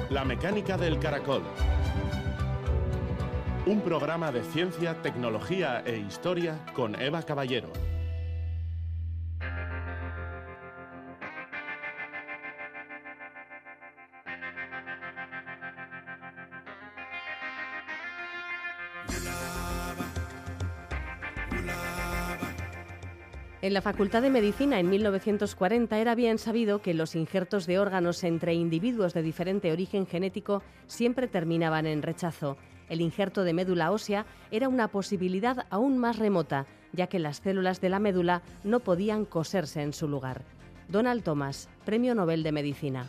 La mecánica del caracol. Un programa de ciencia, tecnología e historia con Eva Caballero. En la Facultad de Medicina, en 1940, era bien sabido que los injertos de órganos entre individuos de diferente origen genético siempre terminaban en rechazo. El injerto de médula ósea era una posibilidad aún más remota, ya que las células de la médula no podían coserse en su lugar. Donald Thomas, Premio Nobel de Medicina.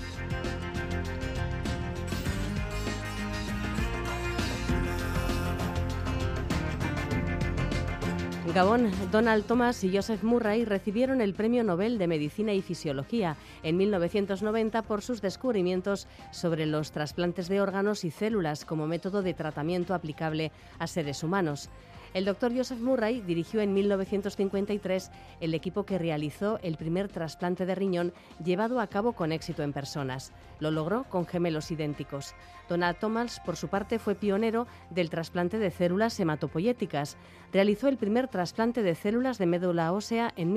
Gabón, Donald Thomas y Joseph Murray recibieron el Premio Nobel de Medicina y Fisiología en 1990 por sus descubrimientos sobre los trasplantes de órganos y células como método de tratamiento aplicable a seres humanos. El doctor Joseph Murray dirigió en 1953 el equipo que realizó el primer trasplante de riñón llevado a cabo con éxito en personas. Lo logró con gemelos idénticos. Donald Thomas, por su parte, fue pionero del trasplante de células hematopoyéticas. Realizó el primer trasplante de células de médula ósea en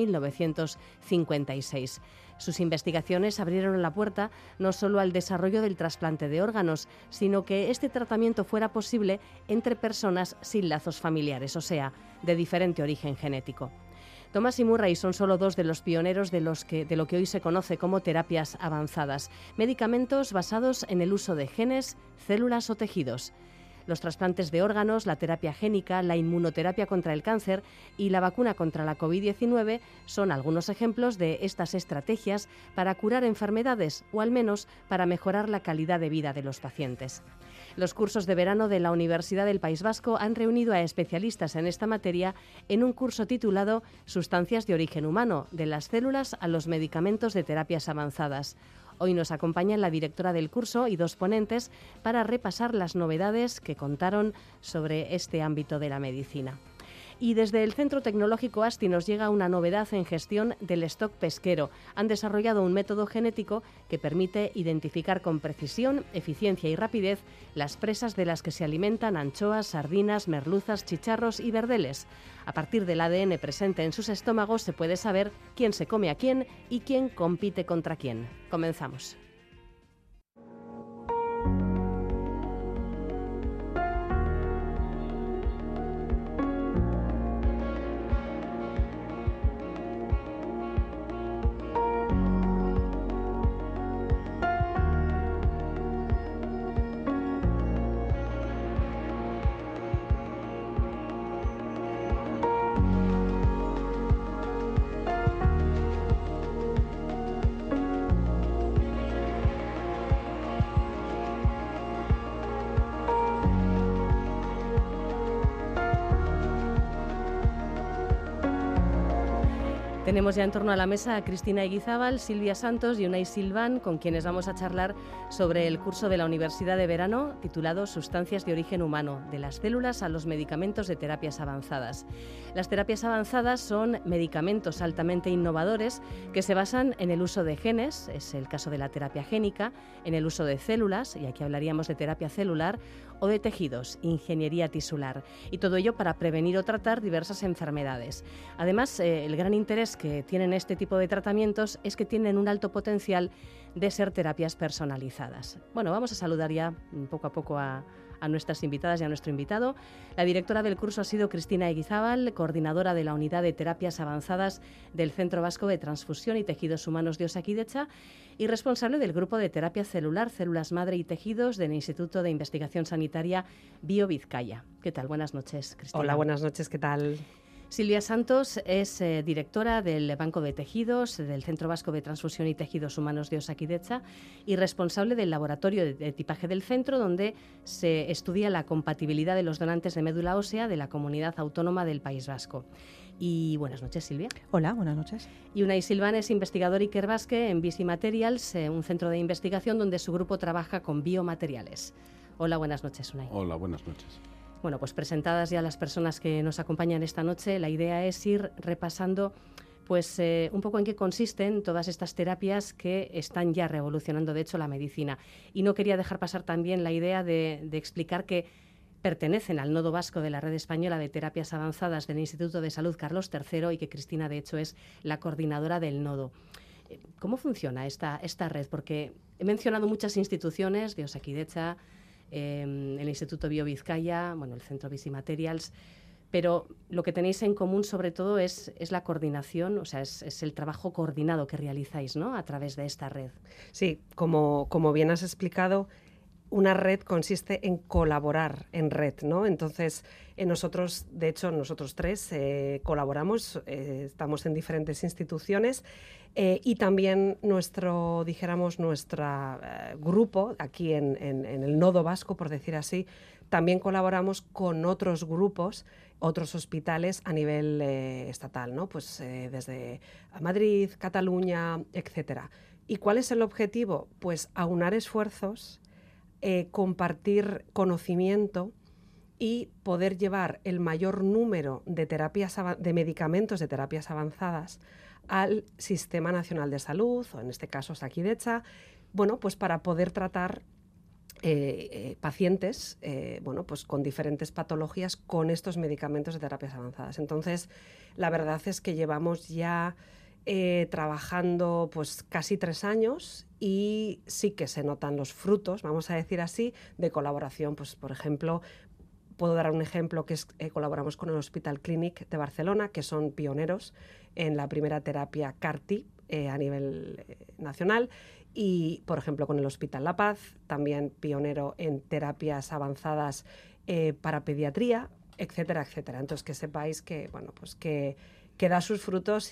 1956. Sus investigaciones abrieron la puerta no solo al desarrollo del trasplante de órganos, sino que este tratamiento fuera posible entre personas sin lazos familiares, o sea, de diferente origen genético. Thomas y Murray son solo dos de los pioneros de lo que hoy se conoce como terapias avanzadas, medicamentos basados en el uso de genes, células o tejidos. Los trasplantes de órganos, la terapia génica, la inmunoterapia contra el cáncer y la vacuna contra la COVID-19 son algunos ejemplos de estas estrategias para curar enfermedades o al menos para mejorar la calidad de vida de los pacientes. Los cursos de verano de la Universidad del País Vasco han reunido a especialistas en esta materia en un curso titulado Sustancias de origen humano, de las células a los medicamentos de terapias avanzadas. Hoy nos acompaña la directora del curso y dos ponentes para repasar las novedades que contaron sobre este ámbito de la medicina. Y desde el Centro Tecnológico ASTI nos llega una novedad en gestión del stock pesquero. Han desarrollado un método genético que permite identificar con precisión, eficiencia y rapidez las presas de las que se alimentan anchoas, sardinas, merluzas, chicharros y verdeles. A partir del ADN presente en sus estómagos se puede saber quién se come a quién y quién compite contra quién. Comenzamos. Tenemos ya en torno a la mesa a Cristina Eguizábal, Silvia Santos y Unai Silván, con quienes vamos a charlar sobre el curso de la Universidad de Verano titulado Sustancias de origen humano, de las células a los medicamentos de terapias avanzadas. Las terapias avanzadas son medicamentos altamente innovadores que se basan en el uso de genes, es el caso de la terapia génica, en el uso de células, y aquí hablaríamos de terapia celular, o de tejidos, ingeniería tisular, y todo ello para prevenir o tratar diversas enfermedades. Además, el gran interés que tienen este tipo de tratamientos es que tienen un alto potencial de ser terapias personalizadas. Bueno, vamos a saludar ya poco a poco a nuestras invitadas y a nuestro invitado. La directora del curso ha sido Cristina Eguizábal, coordinadora de la Unidad de Terapias Avanzadas del Centro Vasco de Transfusión y Tejidos Humanos de Osakidetza y responsable del Grupo de Terapia Celular, Células Madre y Tejidos del Instituto de Investigación Sanitaria Bio Vizcaya. ¿Qué tal? Buenas noches, Cristina. Hola, buenas noches, ¿qué tal? Silvia Santos es directora del Banco de Tejidos del Centro Vasco de Transfusión y Tejidos Humanos de Osakidetza y responsable del laboratorio de tipaje del centro, donde se estudia la compatibilidad de los donantes de médula ósea de la Comunidad Autónoma del País Vasco. Y buenas noches, Silvia. Hola, buenas noches. Y Unai Silván es investigador Ikerbasque en Bizi Materials, un centro de investigación donde su grupo trabaja con biomateriales. Hola, buenas noches, Unai. Hola, buenas noches. Bueno, pues presentadas ya las personas que nos acompañan esta noche, la idea es ir repasando Pues un poco en qué consisten todas estas terapias que están ya revolucionando, de hecho, la medicina. Y no quería dejar pasar también la idea de explicar que pertenecen al nodo vasco de la Red Española de Terapias Avanzadas del Instituto de Salud Carlos III y que Cristina, de hecho, es la coordinadora del nodo. ¿Cómo funciona esta red? Porque he mencionado muchas instituciones, de Osakidetza, el Instituto BioVizcaya, bueno, el Centro Visimaterials, pero lo que tenéis en común sobre todo es la coordinación, o sea, es el trabajo coordinado que realizáis, ¿no?, a través de esta red. Sí, como bien has explicado, una red consiste en colaborar en red, ¿no? Entonces, nosotros, de hecho, nosotros tres colaboramos, estamos en diferentes instituciones y también nuestro grupo, aquí en el Nodo Vasco, por decir así, también colaboramos con otros grupos, otros hospitales a nivel estatal, ¿no? Pues desde Madrid, Cataluña, etcétera. ¿Y cuál es el objetivo? Pues aunar esfuerzos, compartir conocimiento y poder llevar el mayor número de medicamentos de terapias avanzadas al Sistema Nacional de Salud, o en este caso Osakidetza, bueno, pues para poder tratar pacientes pues con diferentes patologías con estos medicamentos de terapias avanzadas. Entonces, la verdad es que llevamos ya trabajando pues casi 3 años y sí que se notan los frutos, vamos a decir así, de colaboración. Pues, por ejemplo, puedo dar un ejemplo que es colaboramos con el Hospital Clínic de Barcelona, que son pioneros en la primera terapia CAR-T a nivel nacional, y, por ejemplo, con el Hospital La Paz, también pionero en terapias avanzadas para pediatría, etcétera, etcétera. Entonces, que sepáis que, bueno, pues que da sus frutos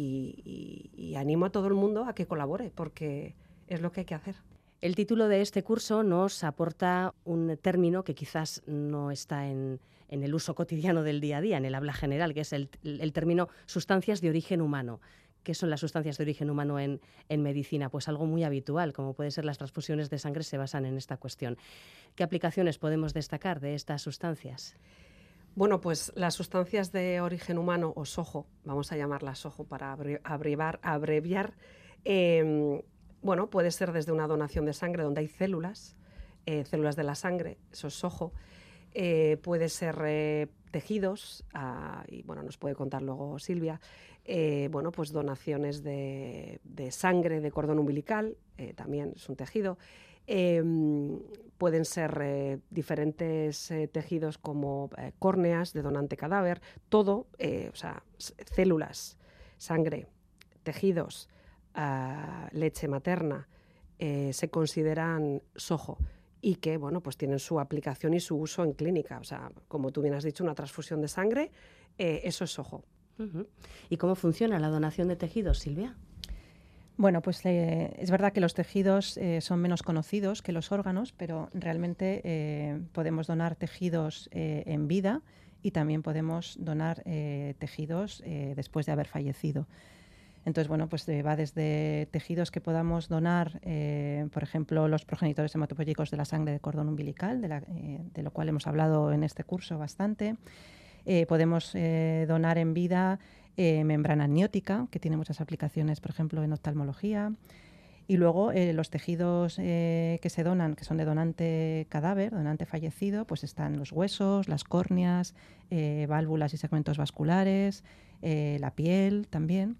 y animo a todo el mundo a que colabore, porque es lo que hay que hacer. El título de este curso nos aporta un término que quizás no está en el uso cotidiano del día a día, en el habla general, que es el término sustancias de origen humano. ¿Qué son las sustancias de origen humano en medicina? Pues algo muy habitual, como puede ser las transfusiones de sangre, se basan en esta cuestión. ¿Qué aplicaciones podemos destacar de estas sustancias? Bueno, pues las sustancias de origen humano, o SOHO, vamos a llamarlas SOHO para abreviar, bueno, puede ser desde una donación de sangre donde hay células de la sangre, eso es SOHO, puede ser tejidos, y bueno, nos puede contar luego Silvia, bueno, pues donaciones de sangre de cordón umbilical, también es un tejido. Pueden ser diferentes tejidos como córneas de donante cadáver, todo, o sea, células, sangre, tejidos, leche materna, se consideran SOHO y que, bueno, pues tienen su aplicación y su uso en clínica. O sea, como tú bien has dicho, una transfusión de sangre, eso es SOHO. Uh-huh. ¿Y cómo funciona la donación de tejidos, Silvia? Bueno, pues es verdad que los tejidos son menos conocidos que los órganos, pero realmente podemos donar tejidos en vida y también podemos donar tejidos después de haber fallecido. Entonces, bueno, pues va desde tejidos que podamos donar, por ejemplo, los progenitores hematopoyéticos de la sangre de cordón umbilical, de lo cual hemos hablado en este curso bastante. Podemos donar en vida membrana amniótica, que tiene muchas aplicaciones, por ejemplo, en oftalmología. Y luego los tejidos que se donan, que son de donante cadáver, donante fallecido, pues están los huesos, las córneas, válvulas y segmentos vasculares, la piel también.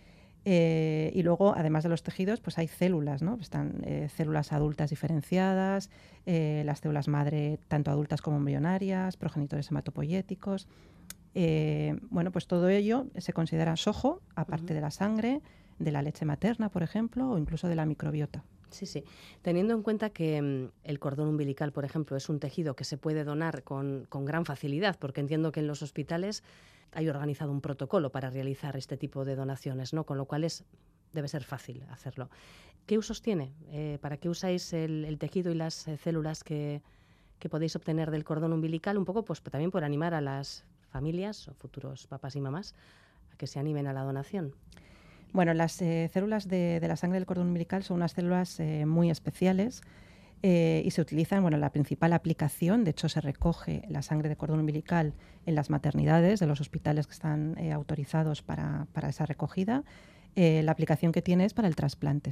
Y luego, además de los tejidos, pues hay células, ¿no? Están células adultas diferenciadas, las células madre tanto adultas como embrionarias, progenitores hematopoyéticos. Bueno, pues todo ello se considera SOHO, aparte de la sangre, de la leche materna, por ejemplo, o incluso de la microbiota. Sí, sí. Teniendo en cuenta que el cordón umbilical, por ejemplo, es un tejido que se puede donar con gran facilidad, porque entiendo que en los hospitales hay organizado un protocolo para realizar este tipo de donaciones, ¿no? Con lo cual debe ser fácil hacerlo. ¿Qué usos tiene? ¿Para qué usáis el tejido y las células que podéis obtener del cordón umbilical? Un poco pues también por animar a las familias o futuros papás y mamás a que se animen a la donación. Bueno, las células de la sangre del cordón umbilical son unas células muy especiales y se utilizan, bueno, la principal aplicación, de hecho se recoge la sangre de cordón umbilical en las maternidades de los hospitales que están autorizados para esa recogida. La aplicación que tiene es para el trasplante,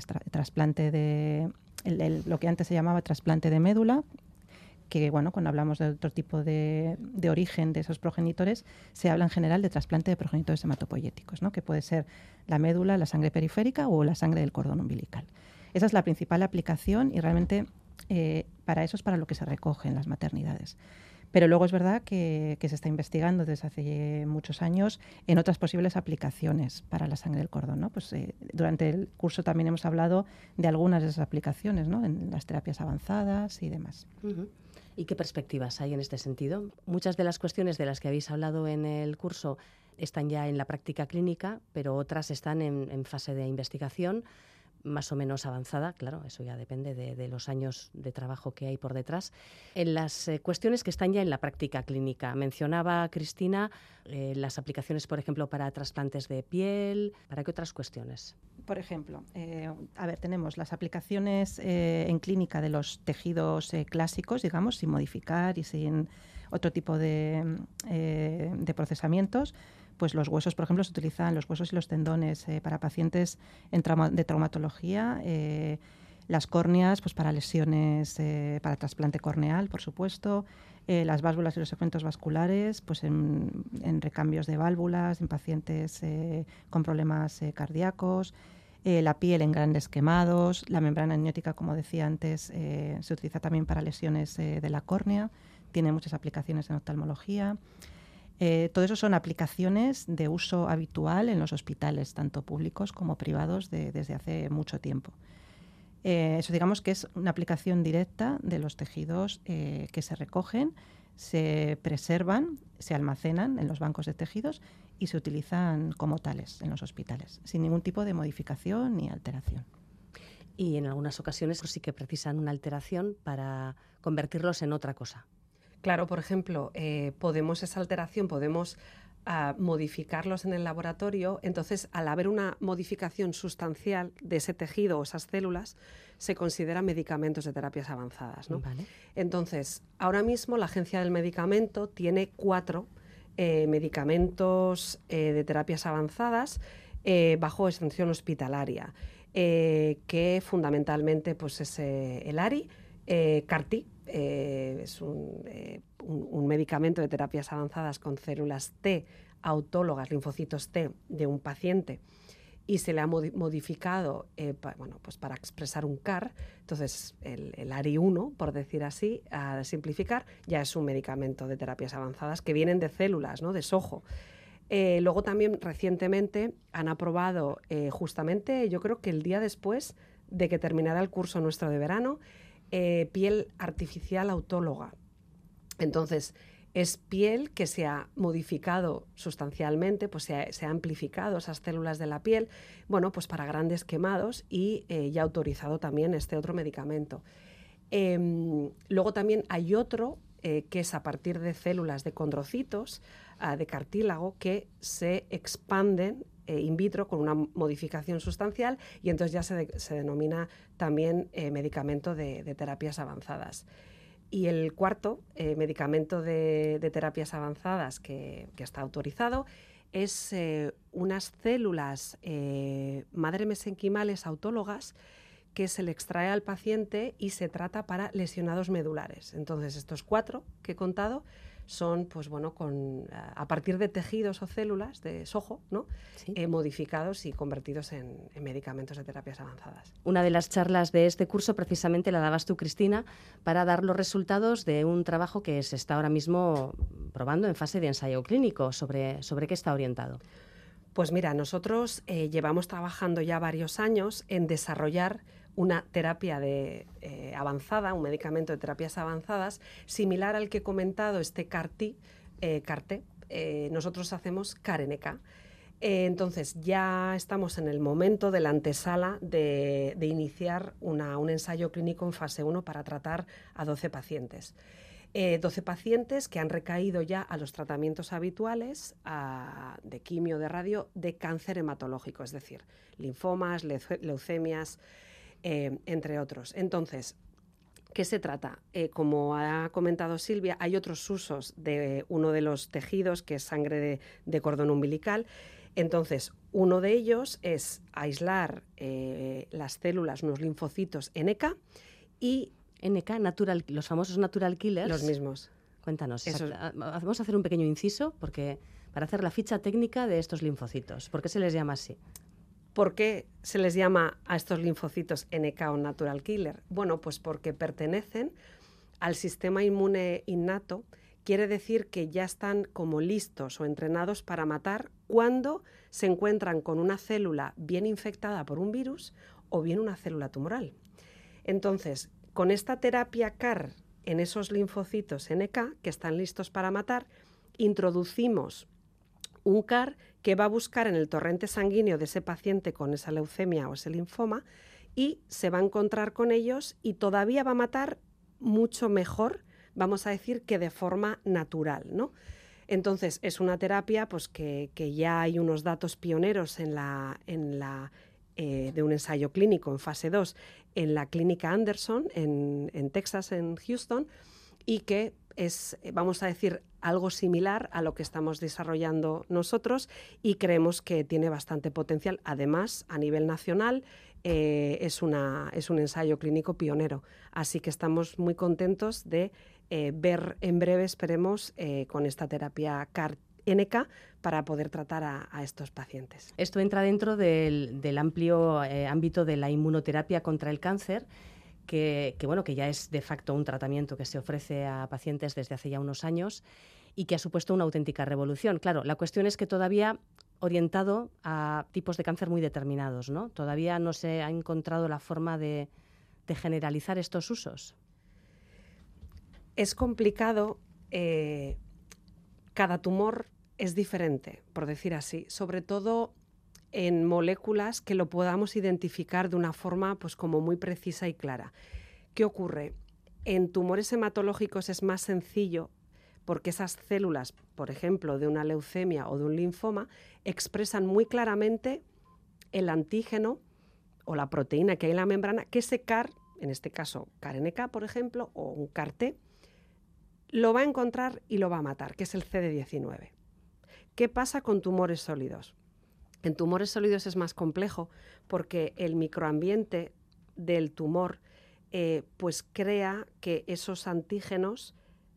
lo que antes se llamaba trasplante de médula, que bueno, cuando hablamos de otro tipo de origen de esos progenitores, se habla en general de trasplante de progenitores hematopoyéticos, ¿no? Que puede ser la médula, la sangre periférica o la sangre del cordón umbilical. Esa es la principal aplicación y realmente para eso es para lo que se recoge en las maternidades. Pero luego es verdad que se está investigando desde hace muchos años en otras posibles aplicaciones para la sangre del cordón, ¿no? Pues, durante el curso también hemos hablado de algunas de esas aplicaciones, ¿no? En las terapias avanzadas y demás. Uh-huh. ¿Y qué perspectivas hay en este sentido? Muchas de las cuestiones de las que habéis hablado en el curso están ya en la práctica clínica, pero otras están en fase de investigación, más o menos avanzada, claro, eso ya depende de los años de trabajo que hay por detrás. En las cuestiones que están ya en la práctica clínica, mencionaba Cristina las aplicaciones, por ejemplo, para trasplantes de piel. ¿Para qué otras cuestiones? Por ejemplo, tenemos las aplicaciones en clínica de los tejidos clásicos, digamos, sin modificar y sin otro tipo de procesamientos. Pues los huesos, por ejemplo, se utilizan los huesos y los tendones para pacientes de traumatología, las córneas pues para lesiones, para trasplante corneal, por supuesto, las válvulas y los segmentos vasculares pues en recambios de válvulas, en pacientes con problemas cardíacos, la piel en grandes quemados, la membrana amniótica, como decía antes, se utiliza también para lesiones de la córnea, tiene muchas aplicaciones en oftalmología. Todo eso son aplicaciones de uso habitual en los hospitales, tanto públicos como privados, desde hace mucho tiempo. Eso digamos que es una aplicación directa de los tejidos que se recogen, se preservan, se almacenan en los bancos de tejidos y se utilizan como tales en los hospitales, sin ningún tipo de modificación ni alteración. Y en algunas ocasiones sí que precisan una alteración para convertirlos en otra cosa. Claro, por ejemplo, podemos modificarlos en el laboratorio, entonces al haber una modificación sustancial de ese tejido o esas células, se consideran medicamentos de terapias avanzadas, ¿no? Vale. Entonces, ahora mismo la Agencia del Medicamento tiene 4 medicamentos de terapias avanzadas bajo extensión hospitalaria, que fundamentalmente pues, es el ARI, CAR-T, es un medicamento de terapias avanzadas con células T autólogas, linfocitos T de un paciente, y se le ha modificado pues para expresar un CAR. Entonces el ARI1, por decir así, a simplificar, ya es un medicamento de terapias avanzadas que vienen de células, ¿no? De sojo. Luego también recientemente han aprobado, justamente yo creo que el día después de que terminara el curso nuestro de verano, piel artificial autóloga. Entonces, es piel que se ha modificado sustancialmente, pues se ha amplificado esas células de la piel, bueno, pues para grandes quemados y ya autorizado también este otro medicamento. Luego también hay otro que es a partir de células de condrocitos, de cartílago, que se expanden in vitro con una modificación sustancial y entonces ya se denomina también medicamento de terapias avanzadas. Y el cuarto medicamento de terapias avanzadas que está autorizado es unas células madre mesenquimales autólogas que se le extrae al paciente y se trata para lesionados medulares. Entonces, estos 4 que he contado son, pues bueno, a partir de tejidos o células de sojo, ¿no? Sí. Modificados y convertidos en medicamentos de terapias avanzadas. Una de las charlas de este curso precisamente la dabas tú, Cristina, para dar los resultados de un trabajo que se está ahora mismo probando en fase de ensayo clínico. ¿Sobre qué está orientado? Pues mira, nosotros llevamos trabajando ya varios años en desarrollar una terapia avanzada, un medicamento de terapias avanzadas, similar al que he comentado, este CAR-T, nosotros hacemos CAR-NK. Entonces ya estamos en el momento de la antesala de iniciar un ensayo clínico en fase 1 para tratar a 12 pacientes. 12 pacientes que han recaído ya a los tratamientos habituales de quimio, de radio, de cáncer hematológico, es decir, linfomas, leucemias, entre otros. Entonces, ¿Qué se trata? Como ha comentado Silvia, hay otros usos de uno de los tejidos, que es sangre de cordón umbilical. Entonces, uno de ellos es aislar las células, unos linfocitos NK y... NK, los famosos natural killers. Los mismos. Cuéntanos. Vamos a hacer un pequeño inciso para hacer la ficha técnica de estos linfocitos. ¿Por qué se les llama así? ¿Por qué se les llama a estos linfocitos NK o natural killer? Bueno, pues porque pertenecen al sistema inmune innato. Quiere decir que ya están como listos o entrenados para matar cuando se encuentran con una célula bien infectada por un virus o bien una célula tumoral. Entonces, con esta terapia CAR en esos linfocitos NK que están listos para matar, introducimos un CAR que va a buscar en el torrente sanguíneo de ese paciente con esa leucemia o ese linfoma y se va a encontrar con ellos y todavía va a matar mucho mejor, vamos a decir, que de forma natural, ¿no? Entonces, es una terapia pues, que ya hay unos datos pioneros de un ensayo clínico en fase 2 en la clínica Anderson, en Texas, en Houston, y que es, vamos a decir, algo similar a lo que estamos desarrollando nosotros y creemos que tiene bastante potencial. Además, a nivel nacional, es un ensayo clínico pionero. Así que estamos muy contentos de ver en breve, esperemos, con esta terapia CAR-NK para poder tratar a estos pacientes. Esto entra dentro del amplio ámbito de la inmunoterapia contra el cáncer, que ya es de facto un tratamiento que se ofrece a pacientes desde hace ya unos años y que ha supuesto una auténtica revolución. Claro, la cuestión es que todavía orientado a tipos de cáncer muy determinados, ¿no? Todavía no se ha encontrado la forma de generalizar estos usos. Es complicado. Cada tumor es diferente, por decir así, sobre todo en moléculas que lo podamos identificar de una forma pues, como muy precisa y clara. ¿Qué ocurre? En tumores hematológicos es más sencillo porque esas células, por ejemplo, de una leucemia o de un linfoma, expresan muy claramente el antígeno o la proteína que hay en la membrana, que ese CAR, en este caso CAR-NK, por ejemplo, o un CAR-T, lo va a encontrar y lo va a matar, que es el CD19. ¿Qué pasa con tumores sólidos? En tumores sólidos es más complejo porque el microambiente del tumor pues crea que esos antígenos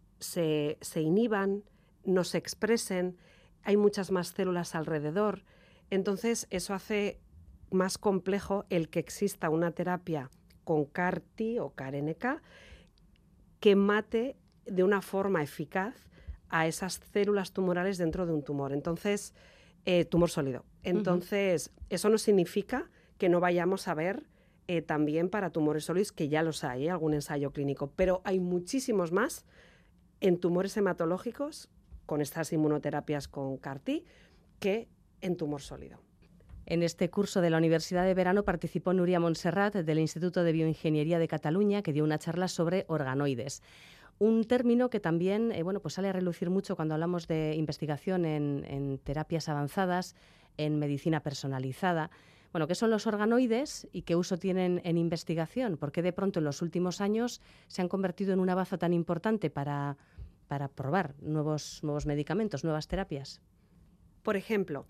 se inhiban, no se expresen, hay muchas más células alrededor. Entonces eso hace más complejo el que exista una terapia con CAR-T o CAR-NK que mate de una forma eficaz a esas células tumorales dentro de un tumor. Entonces, tumor sólido. Entonces, eso no significa que no vayamos a ver también para tumores sólidos, que ya los hay, algún ensayo clínico, pero hay muchísimos más en tumores hematológicos con estas inmunoterapias con CAR-T que en tumor sólido. En este curso de la Universidad de Verano participó Núria Montserrat del Instituto de Bioingeniería de Cataluña, que dio una charla sobre organoides. Un término que también pues sale a relucir mucho cuando hablamos de investigación en terapias avanzadas, en medicina personalizada. Bueno, ¿qué son los organoides y qué uso tienen en investigación? ¿Por qué de pronto en los últimos años se han convertido en una baza tan importante para probar nuevos medicamentos, nuevas terapias? Por ejemplo,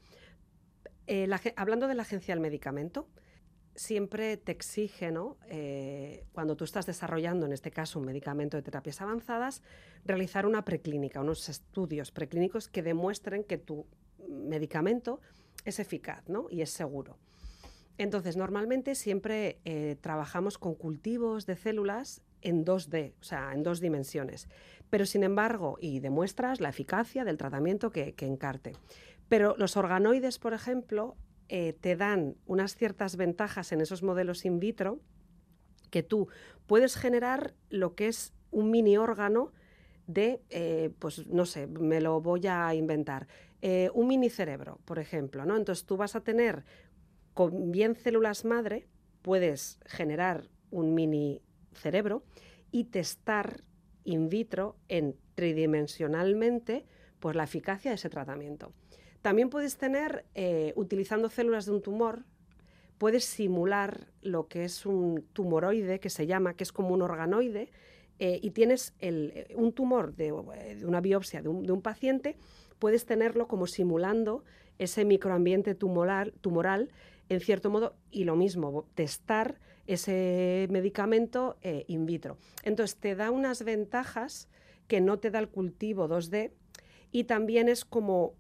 hablando de la Agencia del Medicamento, siempre te exige, ¿no? Cuando tú estás desarrollando, en este caso, un medicamento de terapias avanzadas, realizar una preclínica, unos estudios preclínicos que demuestren que tu medicamento es eficaz, ¿no? Y es seguro. Entonces, normalmente siempre trabajamos con cultivos de células en 2D, o sea, en 2 dimensiones. Pero, sin embargo, y demuestras la eficacia del tratamiento que encarte. Pero los organoides, por ejemplo, te dan unas ciertas ventajas en esos modelos in vitro que tú puedes generar lo que es un mini órgano de, pues no sé, me lo voy a inventar, un mini cerebro, por ejemplo, ¿no? Entonces tú vas a tener, con bien células madre, puedes generar un mini cerebro y testar in vitro tridimensionalmente pues la eficacia de ese tratamiento. También puedes tener, utilizando células de un tumor, puedes simular lo que es un tumoroide, que se llama, que es como un organoide, y tienes un tumor de una biopsia de un paciente, puedes tenerlo como simulando ese microambiente tumoral, en cierto modo, y lo mismo, testar ese medicamento in vitro. Entonces, te da unas ventajas que no te da el cultivo 2D, y también es como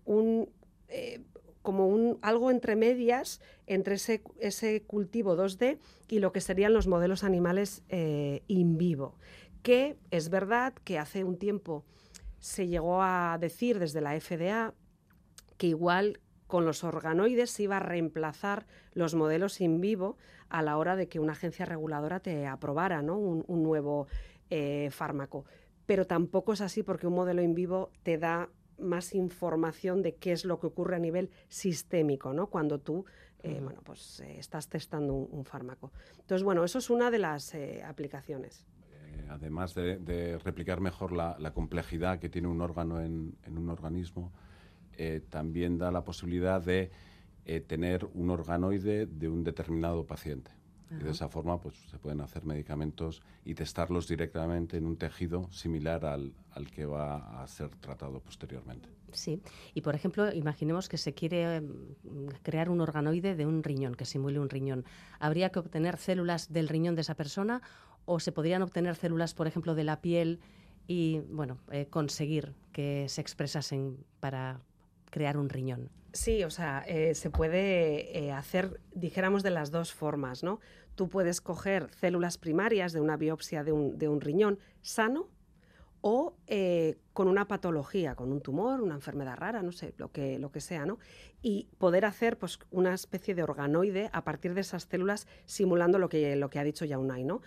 algo entre medias entre ese cultivo 2D y lo que serían los modelos animales in vivo, que es verdad que hace un tiempo se llegó a decir desde la FDA que igual con los organoides se iba a reemplazar los modelos in vivo a la hora de que una agencia reguladora te aprobara, ¿no?, un nuevo fármaco. Pero tampoco es así, porque un modelo in vivo te da más información de qué es lo que ocurre a nivel sistémico, ¿no?, cuando tú estás testando un fármaco. Entonces, bueno, eso es una de las aplicaciones. Además de replicar mejor la complejidad que tiene un órgano en un organismo, también da la posibilidad de tener un organoide de un determinado paciente. Y de esa forma pues, se pueden hacer medicamentos y testarlos directamente en un tejido similar al que va a ser tratado posteriormente. Sí, y por ejemplo, imaginemos que se quiere crear un organoide de un riñón, que simule un riñón. ¿Habría que obtener células del riñón de esa persona o se podrían obtener células, por ejemplo, de la piel y conseguir que se expresasen para crear un riñón? Sí, o sea, se puede hacer, dijéramos, de las dos formas, ¿no? Tú puedes coger células primarias de una biopsia de un riñón sano o con una patología, con un tumor, una enfermedad rara, no sé, lo que sea, ¿no? Y poder hacer pues, una especie de organoide a partir de esas células simulando lo que ha dicho Yaunay, ¿no?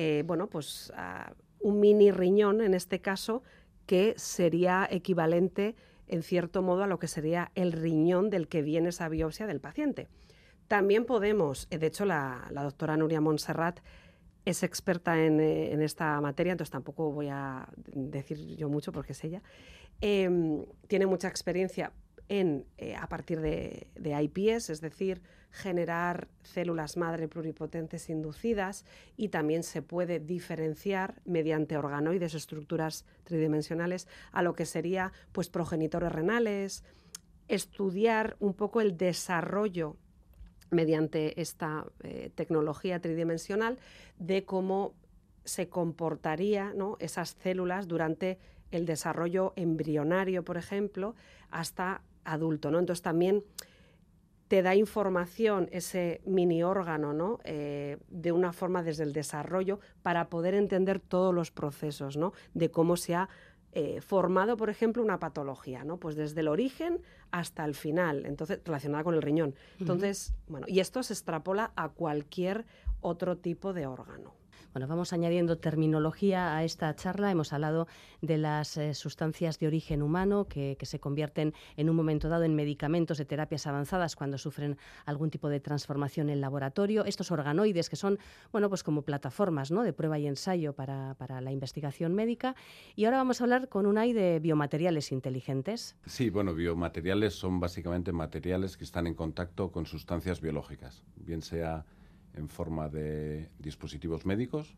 Un mini riñón, en este caso, que sería equivalente en cierto modo a lo que sería el riñón del que viene esa biopsia del paciente. También podemos, de hecho la doctora Núria Montserrat es experta en esta materia, entonces tampoco voy a decir yo mucho porque es ella, tiene mucha experiencia a partir de iPS, es decir, generar células madre pluripotentes inducidas, y también se puede diferenciar mediante organoides, estructuras tridimensionales, a lo que sería pues, progenitores renales, estudiar un poco el desarrollo mediante esta tecnología tridimensional de cómo se comportaría, ¿no?, esas células durante el desarrollo embrionario, por ejemplo, hasta adulto, ¿no? Entonces también te da información ese mini órgano, ¿no?, de una forma desde el desarrollo para poder entender todos los procesos, ¿no?, de cómo se ha formado, por ejemplo, una patología, ¿no?, pues desde el origen hasta el final, entonces relacionada con el riñón. Entonces, y esto se extrapola a cualquier otro tipo de órgano. Bueno, vamos añadiendo terminología a esta charla. Hemos hablado de las sustancias de origen humano que se convierten en un momento dado en medicamentos de terapias avanzadas cuando sufren algún tipo de transformación en laboratorio. Estos organoides que son, pues como plataformas, ¿no?, de prueba y ensayo para la investigación médica. Y ahora vamos a hablar con Unai de biomateriales inteligentes. Sí, biomateriales son básicamente materiales que están en contacto con sustancias biológicas, bien sea en forma de dispositivos médicos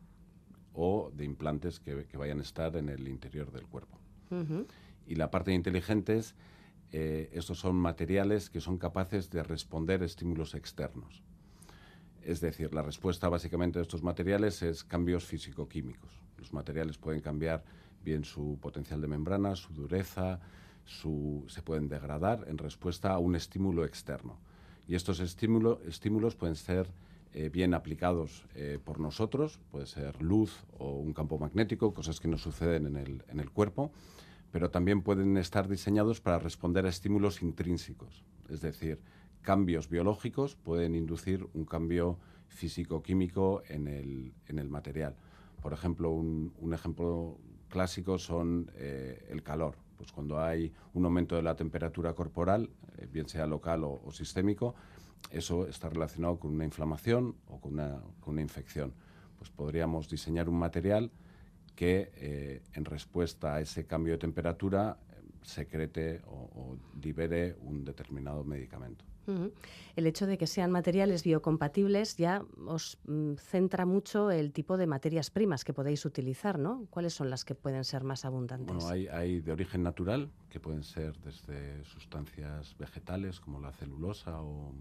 o de implantes que vayan a estar en el interior del cuerpo. Y la parte de inteligentes, estos son materiales que son capaces de responder a estímulos externos. Es decir, la respuesta básicamente de estos materiales es cambios físico-químicos. Los materiales pueden cambiar bien su potencial de membrana, su dureza, se pueden degradar en respuesta a un estímulo externo. Y estos estímulos pueden ser bien aplicados por nosotros, puede ser luz o un campo magnético, cosas que nos suceden en el cuerpo, pero también pueden estar diseñados para responder a estímulos intrínsecos, es decir, cambios biológicos pueden inducir un cambio físico-químico en el material. Por ejemplo, un ejemplo clásico son el calor. Pues cuando hay un aumento de la temperatura corporal, bien sea local o sistémico, eso está relacionado con una inflamación o con una infección. Pues podríamos diseñar un material que en respuesta a ese cambio de temperatura secrete o libere un determinado medicamento. El hecho de que sean materiales biocompatibles ya os centra mucho el tipo de materias primas que podéis utilizar, ¿no? ¿Cuáles son las que pueden ser más abundantes? Bueno, hay de origen natural, que pueden ser desde sustancias vegetales como la celulosa o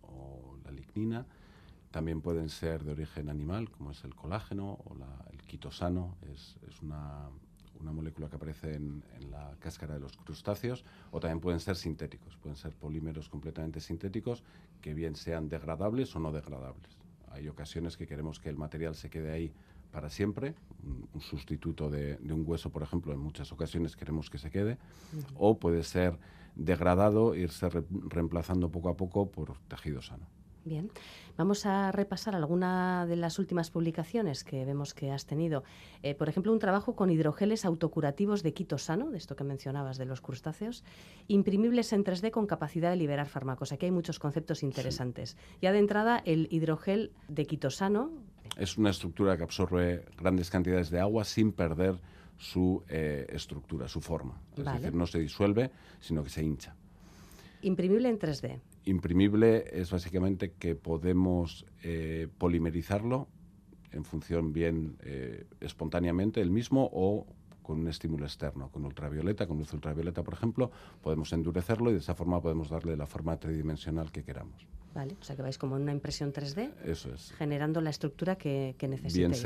la lignina. También pueden ser de origen animal, como es el colágeno o el quitosano, es una molécula que aparece en la cáscara de los crustáceos, o también pueden ser sintéticos, pueden ser polímeros completamente sintéticos que bien sean degradables o no degradables. Hay ocasiones que queremos que el material se quede ahí para siempre, un sustituto de un hueso, por ejemplo, en muchas ocasiones queremos que se quede, o puede ser degradado, irse reemplazando poco a poco por tejido sano. Bien, vamos a repasar alguna de las últimas publicaciones que vemos que has tenido. Por ejemplo, un trabajo con hidrogeles autocurativos de quitosano, de esto que mencionabas de los crustáceos, imprimibles en 3D con capacidad de liberar fármacos. Aquí hay muchos conceptos interesantes. Sí. Ya de entrada, el hidrogel de quitosano. Es una estructura que absorbe grandes cantidades de agua sin perder su estructura, su forma. Es decir, no se disuelve, sino que se hincha. Imprimible en 3D. Imprimible es básicamente que podemos polimerizarlo en función bien espontáneamente el mismo o con un estímulo externo, con ultravioleta, con luz ultravioleta, por ejemplo, podemos endurecerlo y de esa forma podemos darle la forma tridimensional que queramos. Vale, o sea que vais como en una impresión 3D, eso es, generando la estructura que necesitéis.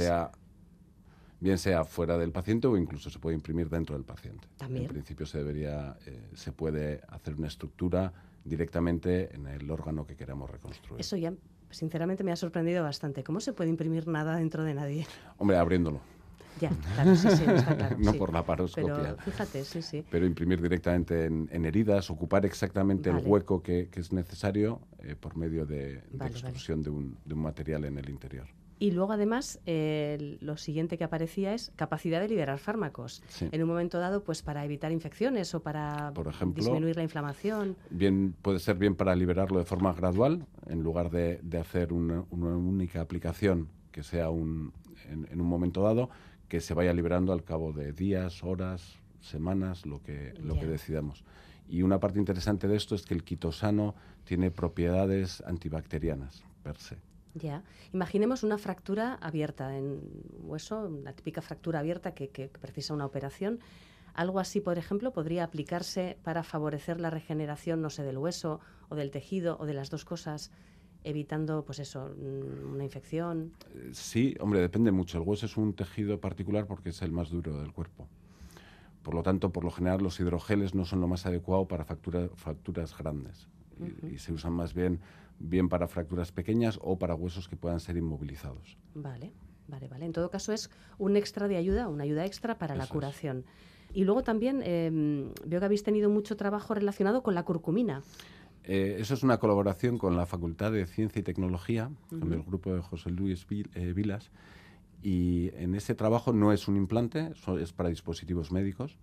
Bien sea fuera del paciente o incluso se puede imprimir dentro del paciente. También. En principio se puede hacer una estructura directamente en el órgano que queramos reconstruir. Eso ya, sinceramente, me ha sorprendido bastante. ¿Cómo se puede imprimir nada dentro de nadie? Hombre, abriéndolo. Ya, claro, sí, está claro. No sí. por la paroscopia. Pero fíjate, sí. Pero imprimir directamente en heridas, ocupar exactamente el hueco que es necesario por medio de extrusión de un material en el interior. Y luego, además, lo siguiente que aparecía es capacidad de liberar fármacos. Sí. En un momento dado, pues para evitar infecciones o para, por ejemplo, disminuir la inflamación. Puede ser bien para liberarlo de forma gradual, en lugar de hacer una única aplicación que sea en un momento dado, que se vaya liberando al cabo de días, horas, semanas, lo que decidamos. Y una parte interesante de esto es que el quitosano tiene propiedades antibacterianas, per se. Ya. Imaginemos una fractura abierta en hueso, una típica fractura abierta que precisa una operación. Algo así, por ejemplo, podría aplicarse para favorecer la regeneración, no sé, del hueso o del tejido o de las dos cosas, evitando, pues eso, una infección. Sí, hombre, depende mucho. El hueso es un tejido particular porque es el más duro del cuerpo. Por lo tanto, por lo general, los hidrogeles no son lo más adecuado para fracturas grandes. Y se usan más bien para fracturas pequeñas o para huesos que puedan ser inmovilizados. Vale. En todo caso es un extra de ayuda, una ayuda extra para la curación. Y luego también veo que habéis tenido mucho trabajo relacionado con la curcumina. Eso es una colaboración con la Facultad de Ciencia y Tecnología, con el grupo de José Luis Vilas, y en ese trabajo no es un implante, es para dispositivos médicos,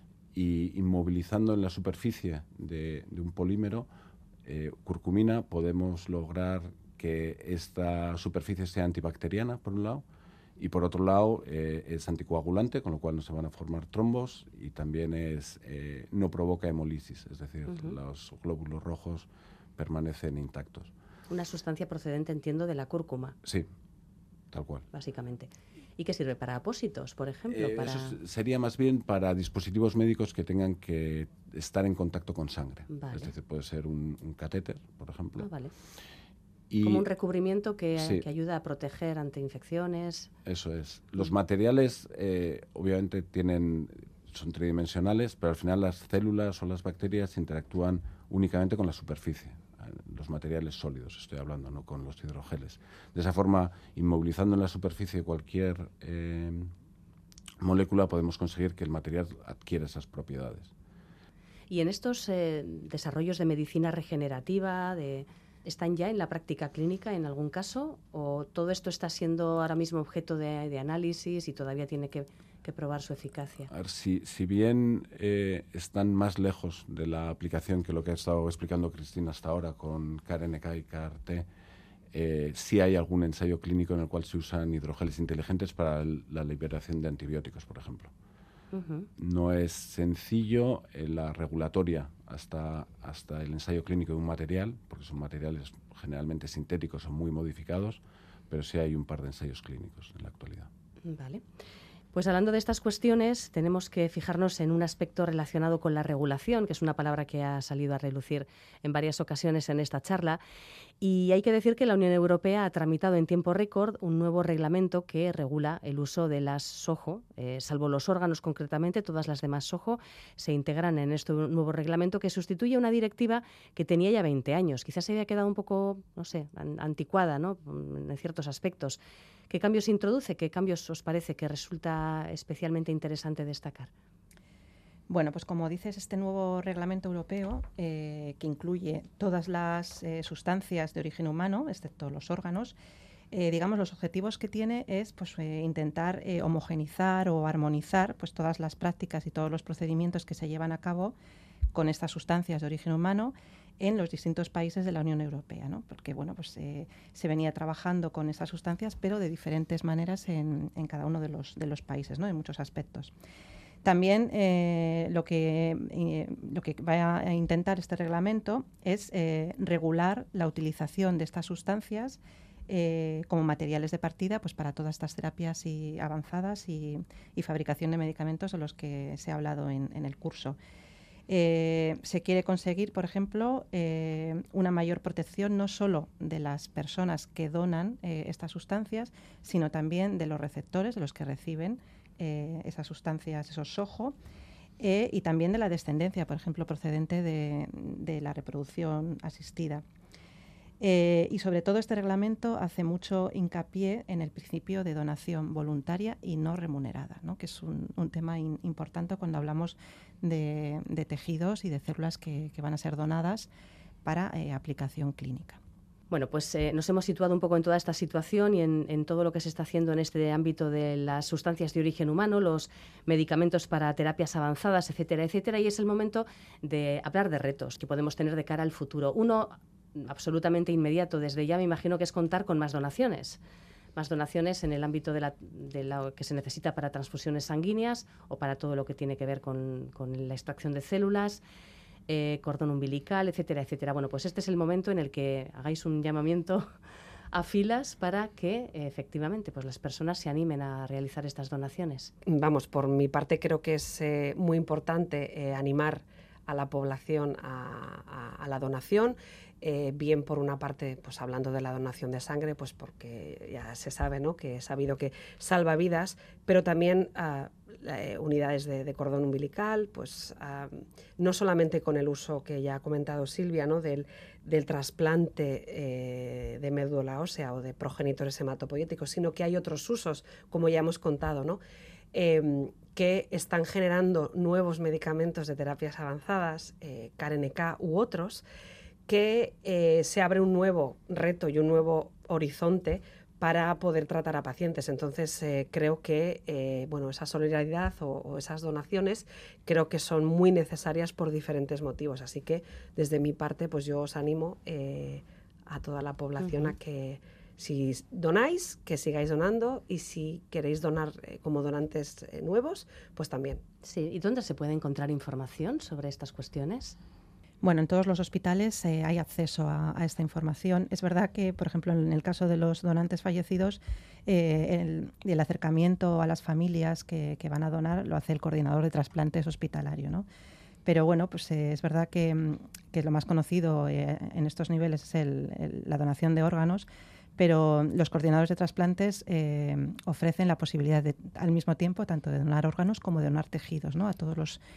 y inmovilizando en la superficie de un polímero curcumina podemos lograr que esta superficie sea antibacteriana, por un lado, y por otro lado es anticoagulante, con lo cual no se van a formar trombos, y también no provoca hemolisis, es decir, los glóbulos rojos permanecen intactos. Una sustancia procedente, entiendo, de la cúrcuma. Sí, tal cual. Básicamente. ¿Y qué sirve? ¿Para apósitos, por ejemplo? Eso sería más bien para dispositivos médicos que tengan que estar en contacto con sangre. Vale. Es decir, puede ser un catéter, por ejemplo. Vale. Como un recubrimiento que ayuda a proteger ante infecciones. Eso es. Los materiales, obviamente, son tridimensionales, pero al final las células o las bacterias interactúan únicamente con la superficie. Los materiales sólidos, estoy hablando, no con los hidrogeles. De esa forma, inmovilizando en la superficie cualquier molécula, podemos conseguir que el material adquiera esas propiedades. Y en estos desarrollos de medicina regenerativa, ¿están ya en la práctica clínica en algún caso? ¿O todo esto está siendo ahora mismo objeto de análisis y todavía tiene que probar su eficacia? A ver, si bien están más lejos de la aplicación que lo que ha estado explicando Cristina hasta ahora con CAR-NK y CAR-T, sí hay algún ensayo clínico en el cual se usan hidrogeles inteligentes para la liberación de antibióticos, por ejemplo. No es sencillo la regulatoria hasta el ensayo clínico de un material, porque son materiales generalmente sintéticos o muy modificados, pero sí hay un par de ensayos clínicos en la actualidad. Vale. Pues hablando de estas cuestiones, tenemos que fijarnos en un aspecto relacionado con la regulación, que es una palabra que ha salido a relucir en varias ocasiones en esta charla. Y hay que decir que la Unión Europea ha tramitado en tiempo récord un nuevo reglamento que regula el uso de las SOJO, salvo los órganos concretamente, todas las demás SOJO se integran en este nuevo reglamento que sustituye una directiva que tenía ya 20 años. Quizás se había quedado un poco, no sé, anticuada, ¿no?, en ciertos aspectos. ¿Qué cambios introduce? ¿Qué cambios os parece que resulta especialmente interesante destacar? Bueno, pues como dices, este nuevo reglamento europeo, que incluye todas las sustancias de origen humano, excepto los órganos, digamos, los objetivos que tiene es pues, intentar homogeneizar o armonizar pues, todas las prácticas y todos los procedimientos que se llevan a cabo con estas sustancias de origen humano en los distintos países de la Unión Europea, ¿no? Porque bueno, pues, se venía trabajando con esas sustancias, pero de diferentes maneras en cada uno de los países, ¿no?, en muchos aspectos. También lo que va a intentar este reglamento es regular la utilización de estas sustancias como materiales de partida pues, para todas estas terapias avanzadas y fabricación de medicamentos de los que se ha hablado en el curso. Se quiere conseguir, por ejemplo, una mayor protección no solo de las personas que donan estas sustancias, sino también de los receptores, de los que reciben esas sustancias, esos SOJO, y también de la descendencia, por ejemplo, procedente de la reproducción asistida. Y sobre todo este reglamento hace mucho hincapié en el principio de donación voluntaria y no remunerada, ¿no?, que es un tema importante cuando hablamos de tejidos y de células que van a ser donadas para aplicación clínica. Bueno, pues nos hemos situado un poco en toda esta situación y en todo lo que se está haciendo en este ámbito de las sustancias de origen humano, los medicamentos para terapias avanzadas, etcétera, etcétera, y es el momento de hablar de retos que podemos tener de cara al futuro. Uno absolutamente inmediato desde ya, me imagino, que es contar con más donaciones en el ámbito de lo que se necesita para transfusiones sanguíneas o para todo lo que tiene que ver con la extracción de células, cordón umbilical, etcétera, etcétera. Bueno, pues este es el momento en el que hagáis un llamamiento a filas para que efectivamente pues las personas se animen a realizar estas donaciones. Vamos, por mi parte creo que es muy importante animar a la población a la donación, bien por una parte, pues hablando de la donación de sangre, pues porque ya se sabe, ¿no?, que es sabido que salva vidas, pero también unidades de cordón umbilical, pues no solamente con el uso que ya ha comentado Silvia, ¿no?, del trasplante de médula ósea o de progenitores hematopoyéticos, sino que hay otros usos, como ya hemos contado, ¿no?, que están generando nuevos medicamentos de terapias avanzadas, CAR-NK u otros, que se abre un nuevo reto y un nuevo horizonte para poder tratar a pacientes. Entonces, creo que bueno, esa solidaridad o esas donaciones creo que son muy necesarias por diferentes motivos. Así que, desde mi parte, pues yo os animo a toda la población a que, si donáis, que sigáis donando, y si queréis donar como donantes nuevos, pues también. Sí, ¿y dónde se puede encontrar información sobre estas cuestiones? Bueno, en todos los hospitales hay acceso a esta información. Es verdad que, por ejemplo, en el caso de los donantes fallecidos, el acercamiento a las familias que van a donar lo hace el coordinador de trasplantes hospitalario, ¿no? Pero bueno, pues es verdad que lo más conocido en estos niveles es la donación de órganos, pero los coordinadores de trasplantes ofrecen la posibilidad al mismo tiempo tanto de donar órganos como de donar tejidos, ¿no?, a todos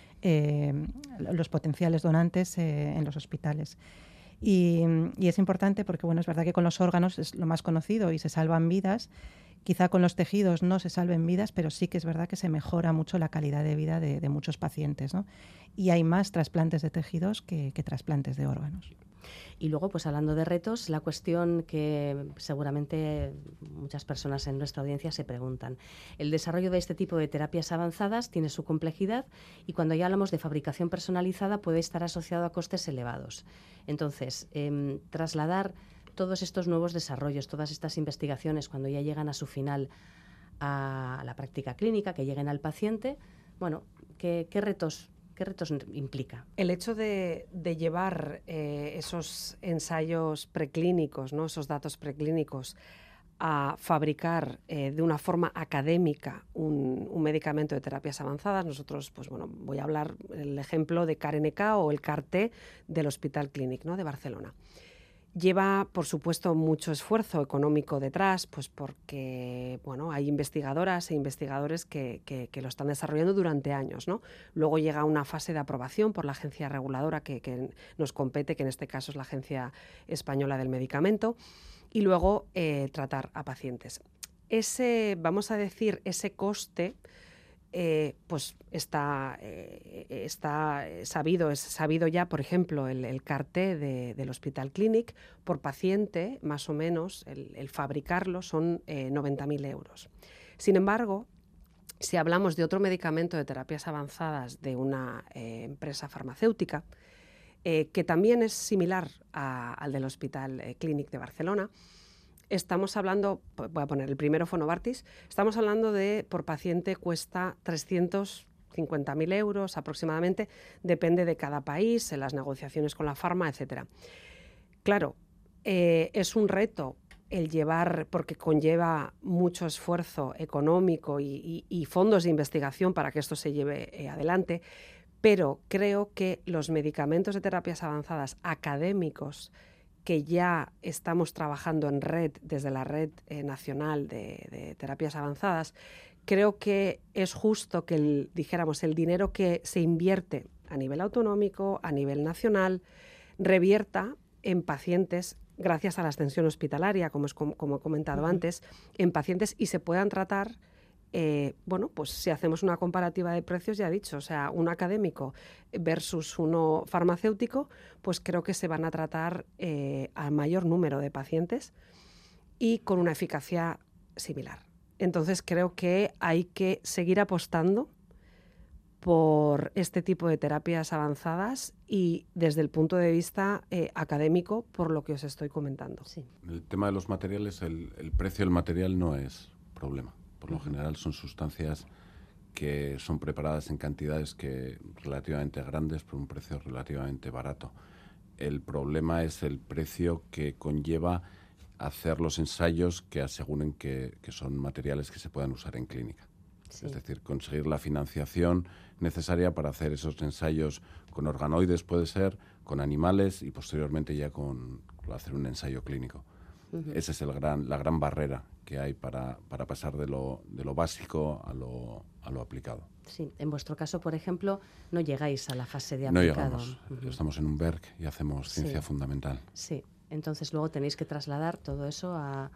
los potenciales donantes en los hospitales. Y es importante porque, bueno, es verdad que con los órganos es lo más conocido y se salvan vidas. Quizá con los tejidos no se salven vidas, pero sí que es verdad que se mejora mucho la calidad de vida de muchos pacientes, ¿no? Y hay más trasplantes de tejidos que trasplantes de órganos. Y luego, pues hablando de retos, la cuestión que seguramente muchas personas en nuestra audiencia se preguntan. El desarrollo de este tipo de terapias avanzadas tiene su complejidad y cuando ya hablamos de fabricación personalizada puede estar asociado a costes elevados. Entonces, trasladar todos estos nuevos desarrollos, todas estas investigaciones, cuando ya llegan a su final a la práctica clínica, que lleguen al paciente, Bueno, ¿qué retos implica? El hecho de llevar esos ensayos preclínicos, ¿no? Esos datos preclínicos, a fabricar de una forma académica un medicamento de terapias avanzadas. Nosotros, pues bueno, voy a hablar el ejemplo de CAR-NK o el CAR-T del Hospital Clínic, ¿no? de Barcelona. Lleva, por supuesto, mucho esfuerzo económico detrás, pues porque bueno, hay investigadoras e investigadores que lo están desarrollando durante años, ¿no? Luego llega una fase de aprobación por la agencia reguladora que nos compete, que en este caso es la Agencia Española del Medicamento, y luego tratar a pacientes. Vamos a decir, ese coste pues está sabido, es sabido ya, por ejemplo, el CAR-T del Hospital Clínic, por paciente, más o menos, el fabricarlo son 90.000 euros. Sin embargo, si hablamos de otro medicamento de terapias avanzadas de una empresa farmacéutica, que también es similar al del Hospital Clínic de Barcelona, estamos hablando, voy a poner el primero, Fonovartis, estamos hablando de, por paciente, cuesta 350.000 euros aproximadamente, depende de cada país, en las negociaciones con la farma, etc. Claro, es un reto el llevar, porque conlleva mucho esfuerzo económico y fondos de investigación para que esto se lleve adelante, pero creo que los medicamentos de terapias avanzadas académicos que ya estamos trabajando en red, desde la Red Nacional de Terapias Avanzadas, creo que es justo que el dinero que se invierte a nivel autonómico, a nivel nacional, revierta en pacientes, gracias a la extensión hospitalaria, como he comentado antes, en pacientes y se puedan tratar. Bueno, pues si hacemos una comparativa de precios, ya he dicho, o sea, un académico versus uno farmacéutico, pues creo que se van a tratar a mayor número de pacientes y con una eficacia similar. Entonces creo que hay que seguir apostando por este tipo de terapias avanzadas y desde el punto de vista académico, por lo que os estoy comentando. Sí. El tema de los materiales, el precio del material no es problema. Por lo general son sustancias que son preparadas en cantidades relativamente grandes por un precio relativamente barato. El problema es el precio que conlleva hacer los ensayos que aseguren que son materiales que se puedan usar en clínica. Sí. Es decir, conseguir la financiación necesaria para hacer esos ensayos con organoides, puede ser, con animales y posteriormente ya con hacer un ensayo clínico. Esa es la gran barrera que hay para pasar de lo básico a lo aplicado. Sí, en vuestro caso, por ejemplo, no llegáis a la fase de aplicado. No llegamos. Estamos en un BERC y hacemos ciencia fundamental. Sí, entonces luego tenéis que trasladar todo eso a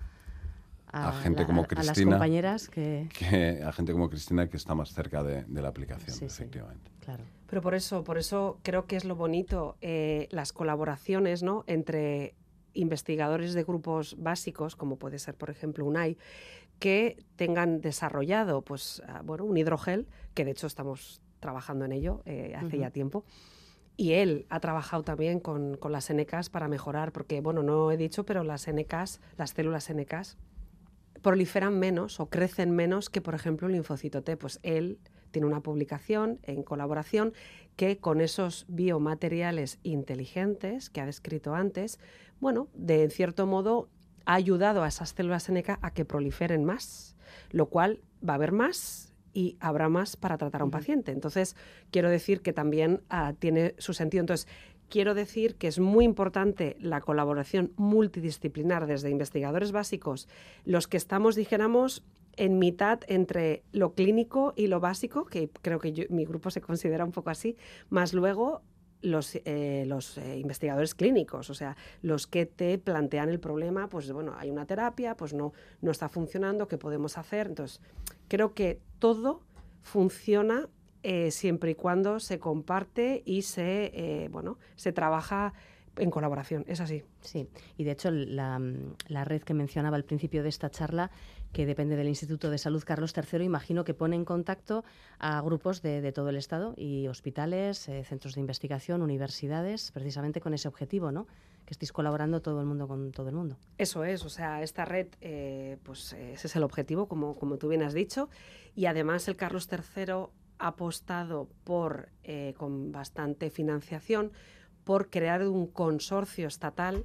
gente como Cristina, a las compañeras a gente como Cristina, que está más cerca de la aplicación, efectivamente. Sí, claro. Pero por eso creo que es lo bonito, las colaboraciones, ¿no?, entre investigadores de grupos básicos, como puede ser, por ejemplo, UNAI, que tengan desarrollado pues, un hidrogel, que de hecho estamos trabajando en ello hace ya tiempo, y él ha trabajado también con las NKs para mejorar, porque, bueno, no he dicho, pero las células NKs proliferan menos o crecen menos que, por ejemplo, el linfocito T. Pues él tiene una publicación en colaboración que con esos biomateriales inteligentes que ha descrito antes, bueno, en cierto modo ha ayudado a esas células NK a que proliferen más, lo cual va a haber más y habrá más para tratar a un paciente. Entonces, quiero decir que también tiene su sentido. Entonces, quiero decir que es muy importante la colaboración multidisciplinar desde investigadores básicos, los que estamos, dijéramos, en mitad entre lo clínico y lo básico, que creo que mi grupo se considera un poco así, más luego los investigadores clínicos, o sea, los que te plantean el problema, pues bueno, hay una terapia, pues no está funcionando, ¿qué podemos hacer? Entonces, creo que todo funciona siempre y cuando se comparte y se trabaja en colaboración, es así. Sí, y de hecho la red que mencionaba al principio de esta charla, que depende del Instituto de Salud Carlos III, imagino que pone en contacto a grupos de todo el Estado y hospitales, centros de investigación, universidades, precisamente con ese objetivo, ¿no? Que estéis colaborando todo el mundo con todo el mundo. Eso es, o sea, esta red, pues ese es el objetivo, como tú bien has dicho, y además el Carlos III apostado por, con bastante financiación, por crear un consorcio estatal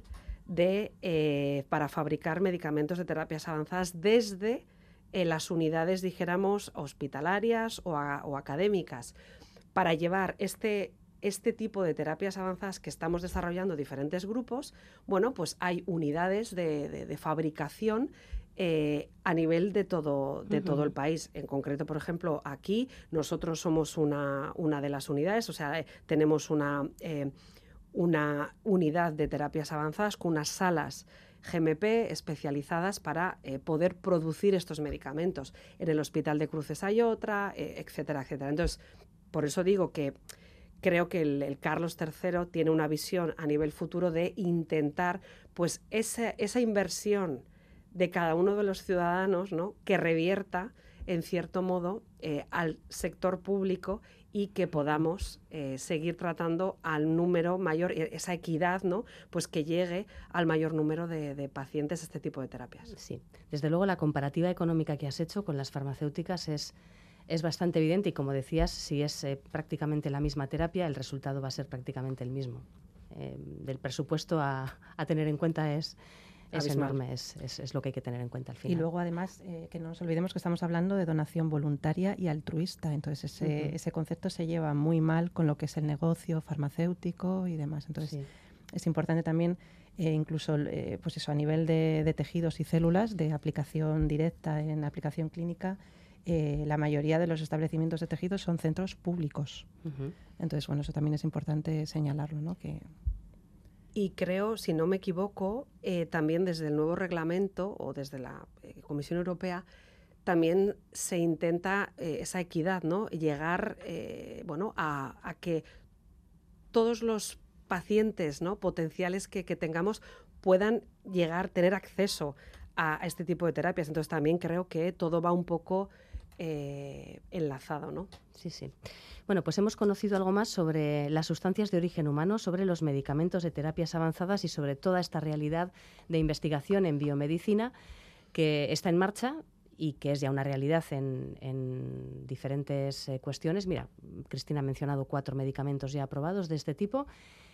para fabricar medicamentos de terapias avanzadas desde las unidades, dijéramos, hospitalarias o académicas, para llevar este tipo de terapias avanzadas que estamos desarrollando diferentes grupos. Bueno, pues hay unidades de fabricación a nivel de todo el país. En concreto, por ejemplo, aquí nosotros somos una de las unidades, o sea, tenemos una unidad de terapias avanzadas con unas salas GMP especializadas para poder producir estos medicamentos. En el Hospital de Cruces hay otra, etcétera, etcétera. Entonces, por eso digo que creo que el Carlos III tiene una visión a nivel futuro de intentar, pues, esa inversión de cada uno de los ciudadanos, ¿no?, que revierta, en cierto modo, al sector público y que podamos seguir tratando al número mayor, esa equidad, ¿no?, pues que llegue al mayor número de pacientes este tipo de terapias. Sí, desde luego la comparativa económica que has hecho con las farmacéuticas es bastante evidente y, como decías, si es prácticamente la misma terapia, el resultado va a ser prácticamente el mismo. Del presupuesto a tener en cuenta es enorme, es lo que hay que tener en cuenta al final. Y luego, además, que no nos olvidemos que estamos hablando de donación voluntaria y altruista. Entonces, ese concepto se lleva muy mal con lo que es el negocio farmacéutico y demás. Entonces, es importante también, incluso pues eso, a nivel de tejidos y células, de aplicación directa en aplicación clínica, la mayoría de los establecimientos de tejidos son centros públicos. Entonces, bueno, eso también es importante señalarlo, ¿no? Y creo, si no me equivoco, también desde el nuevo reglamento o desde la Comisión Europea también se intenta esa equidad, ¿no? Llegar a que todos los pacientes, ¿no?, potenciales que tengamos puedan tener acceso a este tipo de terapias. Entonces también creo que todo va un poco enlazado, ¿no? Sí, sí. Bueno, pues hemos conocido algo más sobre las sustancias de origen humano, sobre los medicamentos de terapias avanzadas y sobre toda esta realidad de investigación en biomedicina que está en marcha y que es ya una realidad en diferentes cuestiones. Mira, Cristina ha mencionado 4 medicamentos ya aprobados de este tipo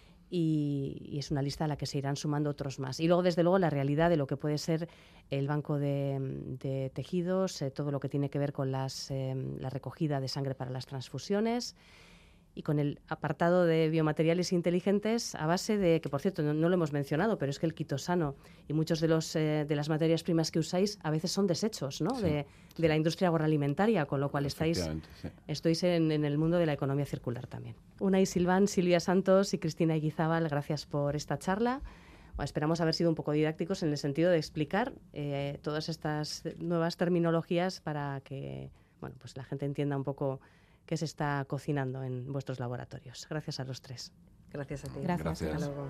y es una lista a la que se irán sumando otros más. Y luego, desde luego, la realidad de lo que puede ser el banco de tejidos, todo lo que tiene que ver con la recogida de sangre para las transfusiones y con el apartado de biomateriales inteligentes a base de, que por cierto no lo hemos mencionado, pero es que el quitosano y muchos de las materias primas que usáis a veces son desechos, ¿no? Sí, de la industria agroalimentaria, con lo cual estáis en el mundo de la economía circular también. Unai Silván, Silvia Santos y Cristina Eguizábal, gracias por esta charla. Bueno, esperamos haber sido un poco didácticos en el sentido de explicar todas estas nuevas terminologías para que pues la gente entienda un poco qué se está cocinando en vuestros laboratorios. Gracias a los 3. Gracias a ti. Gracias. Hasta luego.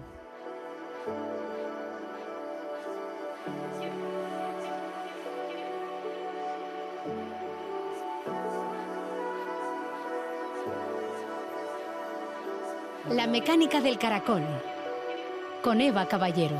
La mecánica del caracol, con Eva Caballero.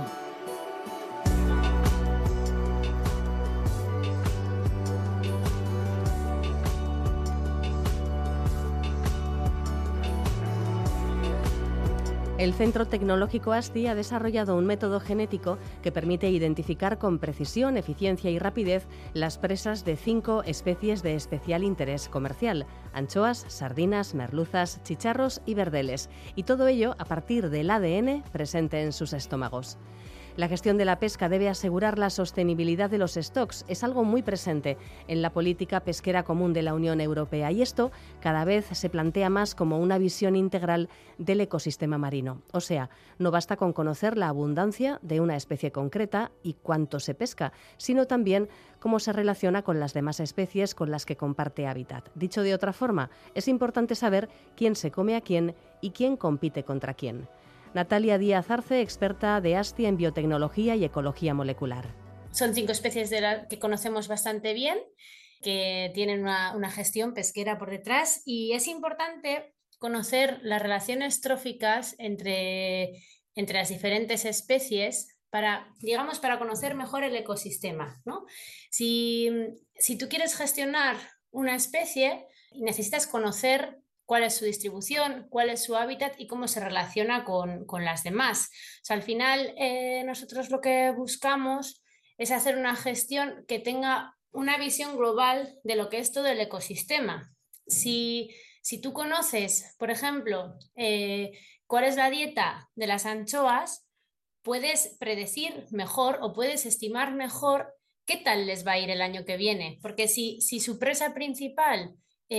El Centro Tecnológico ASTI ha desarrollado un método genético que permite identificar con precisión, eficiencia y rapidez las presas de 5 especies de especial interés comercial: anchoas, sardinas, merluzas, chicharros y verdeles. Y todo ello a partir del ADN presente en sus estómagos. La gestión de la pesca debe asegurar la sostenibilidad de los stocks. Es algo muy presente en la política pesquera común de la Unión Europea y esto cada vez se plantea más como una visión integral del ecosistema marino. O sea, no basta con conocer la abundancia de una especie concreta y cuánto se pesca, sino también cómo se relaciona con las demás especies con las que comparte hábitat. Dicho de otra forma, es importante saber quién se come a quién y quién compite contra quién. Natalia Díaz Arce, experta de ASTI en biotecnología y ecología molecular. Son 5 especies que conocemos bastante bien, que tienen una gestión pesquera por detrás, y es importante conocer las relaciones tróficas entre las diferentes especies para conocer mejor el ecosistema, ¿no? Si tú quieres gestionar una especie, necesitas conocer cuál es su distribución, cuál es su hábitat y cómo se relaciona con las demás. O sea, al final nosotros lo que buscamos es hacer una gestión que tenga una visión global de lo que es todo el ecosistema. Si tú conoces, por ejemplo, cuál es la dieta de las anchoas, puedes predecir mejor o puedes estimar mejor qué tal les va a ir el año que viene. Porque si su presa principal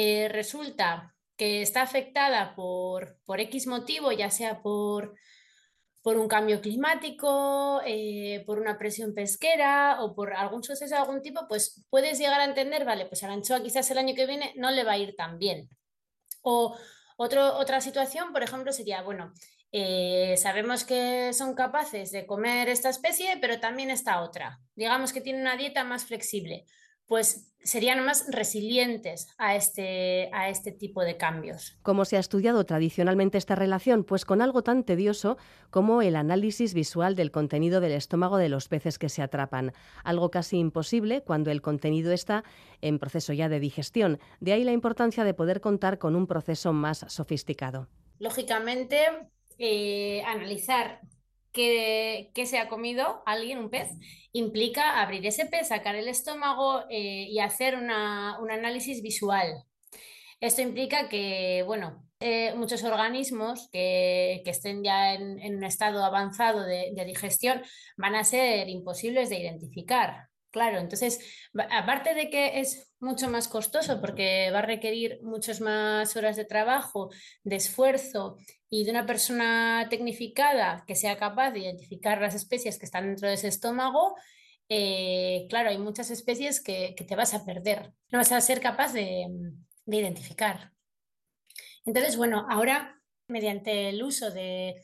resulta que está afectada por X motivo, ya sea por un cambio climático, por una presión pesquera o por algún suceso de algún tipo, pues puedes llegar a entender, vale, pues a la anchoa quizás el año que viene no le va a ir tan bien. O otra situación, por ejemplo, sería, bueno, sabemos que son capaces de comer esta especie, pero también esta otra. Digamos que tiene una dieta más flexible, pues serían más resilientes a este tipo de cambios. ¿Cómo se ha estudiado tradicionalmente esta relación? Pues con algo tan tedioso como el análisis visual del contenido del estómago de los peces que se atrapan. Algo casi imposible cuando el contenido está en proceso ya de digestión. De ahí la importancia de poder contar con un proceso más sofisticado. Lógicamente, analizar qué se ha comido alguien, un pez, implica abrir ese pez, sacar el estómago y hacer un análisis visual. Esto implica que, bueno, muchos organismos que estén ya en un estado avanzado de digestión van a ser imposibles de identificar. Claro, entonces, aparte de que es mucho más costoso porque va a requerir muchas más horas de trabajo, de esfuerzo y de una persona tecnificada que sea capaz de identificar las especies que están dentro de ese estómago, claro, hay muchas especies que te vas a perder. No vas a ser capaz de identificar. Entonces, bueno, ahora mediante el uso de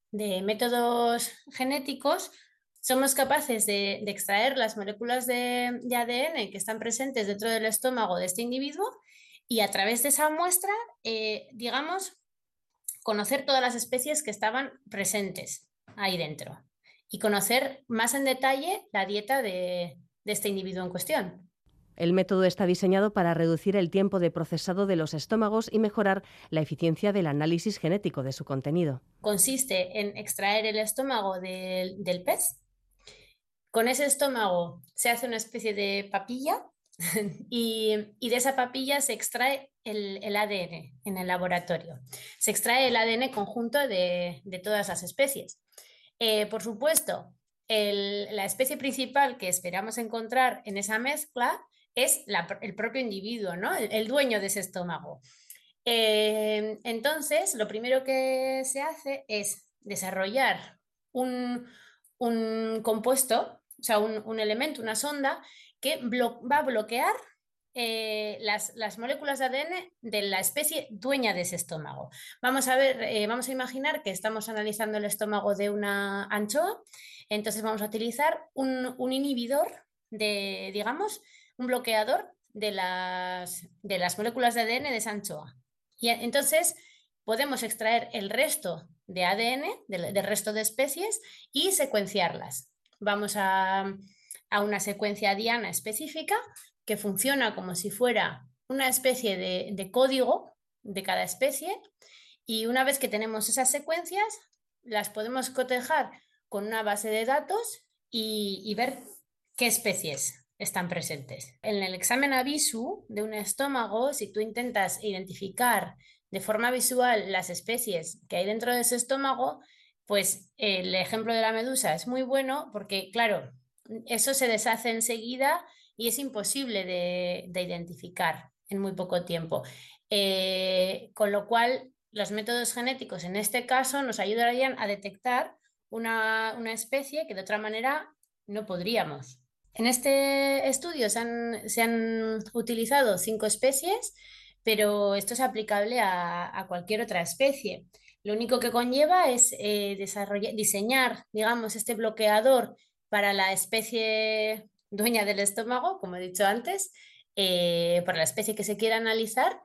métodos genéticos somos capaces de extraer las moléculas de ADN que están presentes dentro del estómago de este individuo y a través de esa muestra, digamos, conocer todas las especies que estaban presentes ahí dentro y conocer más en detalle la dieta de este individuo en cuestión. El método está diseñado para reducir el tiempo de procesado de los estómagos y mejorar la eficiencia del análisis genético de su contenido. Consiste en extraer el estómago del pez. Con ese estómago se hace una especie de papilla y de esa papilla se extrae el ADN en el laboratorio. Se extrae el ADN conjunto de todas las especies. Por supuesto, la especie principal que esperamos encontrar en esa mezcla es el propio individuo, ¿no? El dueño de ese estómago. Entonces, lo primero que se hace es desarrollar un compuesto, o sea, un elemento, una sonda, que va a bloquear las moléculas de ADN de la especie dueña de ese estómago. Vamos a imaginar que estamos analizando el estómago de una anchoa, entonces vamos a utilizar un inhibidor digamos, un bloqueador de las moléculas de ADN de esa anchoa. Y entonces podemos extraer el resto de ADN del resto de especies y secuenciarlas. Vamos a una secuencia diana específica que funciona como si fuera una especie de código de cada especie, y una vez que tenemos esas secuencias las podemos cotejar con una base de datos y ver qué especies están presentes. En el examen a visu de un estómago, si tú intentas identificar de forma visual las especies que hay dentro de ese estómago, pues el ejemplo de la medusa es muy bueno porque, claro, eso se deshace enseguida y es imposible de identificar en muy poco tiempo. Con lo cual, los métodos genéticos en este caso nos ayudarían a detectar una especie que de otra manera no podríamos. En este estudio se han utilizado 5 especies, pero esto es aplicable a cualquier otra especie. Lo único que conlleva es diseñar, digamos, este bloqueador para la especie dueña del estómago, como he dicho antes, para la especie que se quiera analizar.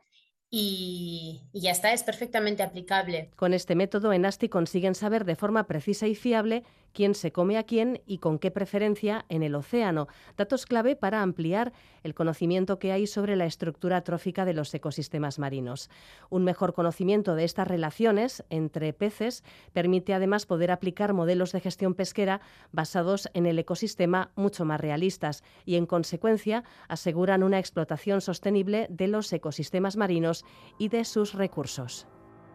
Y ya está, es perfectamente aplicable. Con este método en ASTI consiguen saber de forma precisa y fiable quién se come a quién y con qué preferencia en el océano. Datos clave para ampliar el conocimiento que hay sobre la estructura trófica de los ecosistemas marinos. Un mejor conocimiento de estas relaciones entre peces permite además poder aplicar modelos de gestión pesquera basados en el ecosistema mucho más realistas y, en consecuencia, aseguran una explotación sostenible de los ecosistemas marinos y de sus recursos.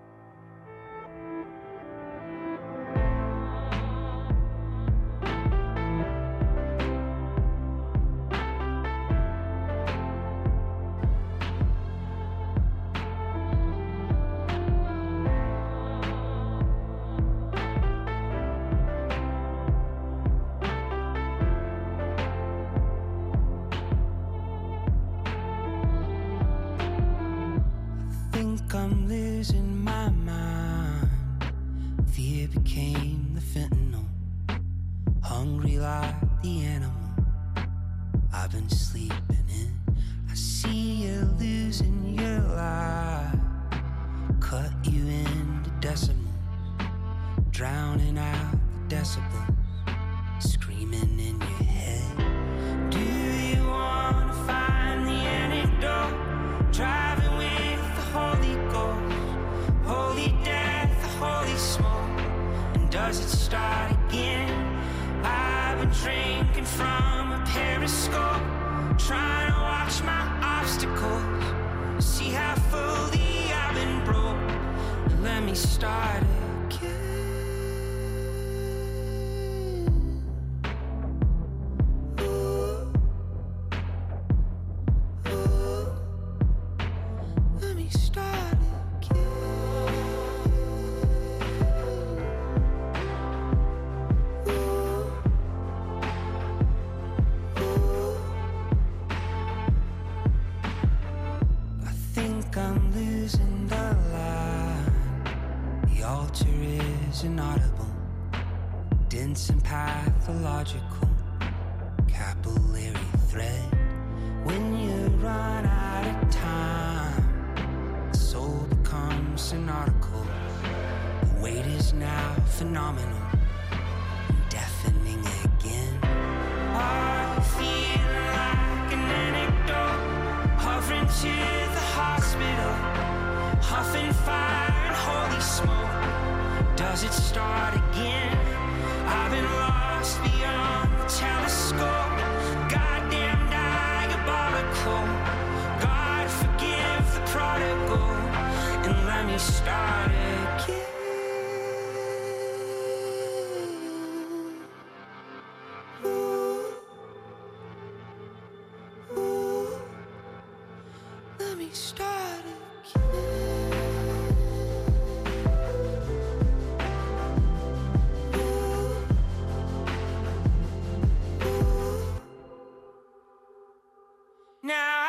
I'm losing my mind. Fear became the fentanyl. Hungry like the animal I've been sleeping in. I see you losing your life. Cut you into decimals, drowning out the decibels, screaming in your head. Do you want to find the antidote? Driving with the Holy Ghost, holy death, the holy smoke. And does it start again? I've been drinking from a periscope, trying to watch my obstacles, see how fully I've been broke. Let me start again. Inaudible, dense and pathological, capillary thread. When you run out of time, the soul becomes synodical. The weight is now phenomenal, deafening again. Are you feeling like an anecdote, hovering to the hospital, huffing fire and holy smoke? Does it start again? I've been lost beyond the telescope. Goddamn diabolical. God forgive the prodigal and let me start again. Ooh, ooh, let me start again. Now